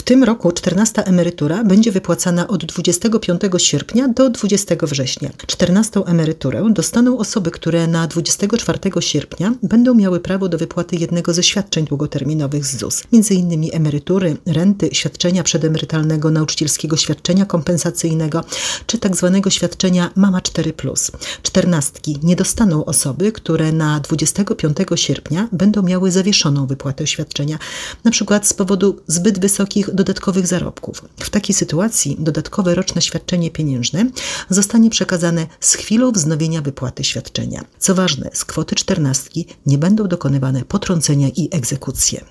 tym roku 14. emerytura będzie wypłacana od 25 sierpnia do 20 września. 14. emeryturę dostaną osoby, które na 24 sierpnia będą miały prawo do wypłaty jednego ze świadczeń długoterminowych z ZUS, m.in. emerytury, renty, świadczenia przedemerytalnego, nauczycielskiego świadczenia kompensacyjnego czy tzw. świadczenia Mama 4+. 14. nie dostaną osoby, które na 25 sierpnia będą miały zawieszoną wypłatę świadczenia, np. z powodu zbyt wysokich dodatkowych zarobków. W takiej sytuacji dodatkowe roczne świadczenie pieniężne zostanie przekazane z chwilą wznowienia wypłaty świadczenia. Co ważne, z kwoty 14 nie będą dokonywane potrącenia i egzekucje.